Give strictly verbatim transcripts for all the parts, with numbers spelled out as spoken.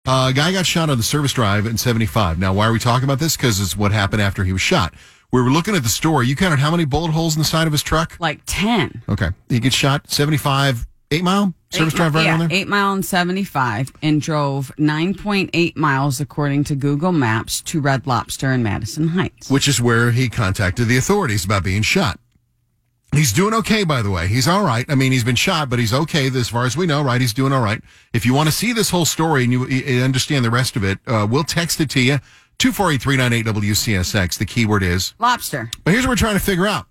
Uh, a guy got shot on the service drive in seventy-five. Now, why are we talking about this? Because it's what happened after he was shot. We were looking at the story. You counted how many bullet holes in the side of his truck? Like ten. Okay. He gets shot seventy-five, eight mile service eight, drive right yeah, on there? eight mile and seventy-five, and drove nine point eight miles, according to Google Maps, to Red Lobster in Madison Heights. Which is where he contacted the authorities about being shot. He's doing okay, by the way. He's all right. I mean, he's been shot, but he's okay as far as we know, right? He's doing all right. If you want to see this whole story and you, you understand the rest of it, uh, we'll text it to you. two four eight, three nine eight, W C S X. The keyword is lobster. But here's what we're trying to figure out.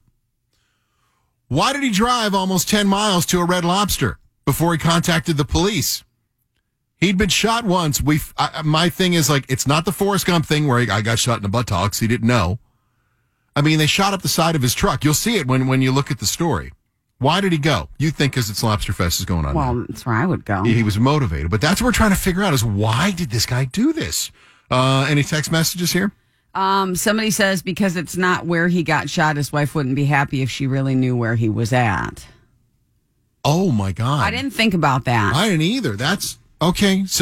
Why did he drive almost ten miles to a Red Lobster before he contacted the police? He'd been shot once. We, I, my thing is, like, it's not the Forrest Gump thing where he, I got shot in the buttocks. He didn't know. I mean, they shot up the side of his truck. You'll see it when, when you look at the story. Why did he go? You think because it's Lobster Fest is going on Well, now. that's where I would go. He, he was motivated. But that's what we're trying to figure out is why did this guy do this? Uh, any text messages here? Um, somebody says because it's not where he got shot, his wife wouldn't be happy if she really knew where he was at. Oh, my God. I didn't think about that. I didn't either. That's okay. So,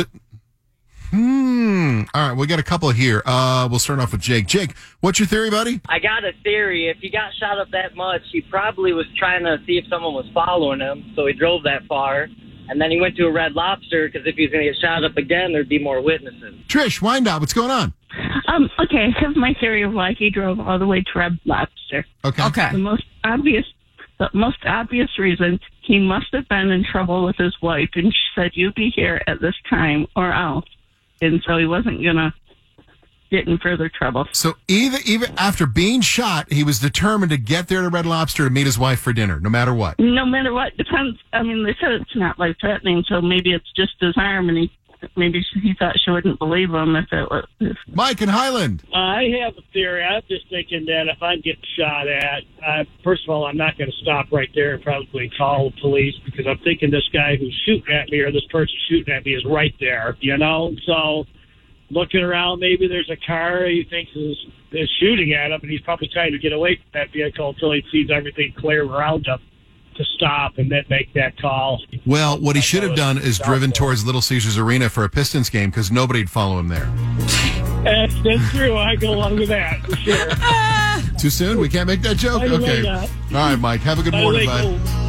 hmm. All right, we got a couple here. Uh, we'll start off with Jake. Jake, what's your theory, buddy? I got a theory. If he got shot up that much, he probably was trying to see if someone was following him, so he drove that far. And then he went to a Red Lobster because if he was going to get shot up again, there'd be more witnesses. Trish, wind up. What's going on? Um, okay, I have my theory of why he drove all the way to Red Lobster. Okay. Okay. The most obvious, the most obvious reason, he must have been in trouble with his wife, and she said, "You be here at this time or else." And so he wasn't going to get in further trouble. So even even after being shot, he was determined to get there to Red Lobster to meet his wife for dinner, no matter what. No matter what, depends. I mean, they said it's not life-threatening, so maybe it's just his arm, and he maybe he thought she wouldn't believe him if it was. If, Mike in Highland. Uh, I have a theory. I'm just thinking that if I'm getting shot at, uh, first of all, I'm not going to stop right there and probably call the police because I'm thinking this guy who's shooting at me or this person shooting at me is right there, you know? So looking around, maybe there's a car he thinks is, is shooting at him, and he's probably trying to get away from that vehicle until he sees everything clear around him to stop and then make that call. Well, what he should have done is driven towards Little Caesars Arena for a Pistons game because nobody'd follow him there. That's, that's true. I go along with that, for sure. Too soon? We can't make that joke? I Okay. like that. All right, Mike. Have a good I morning, like bud. those.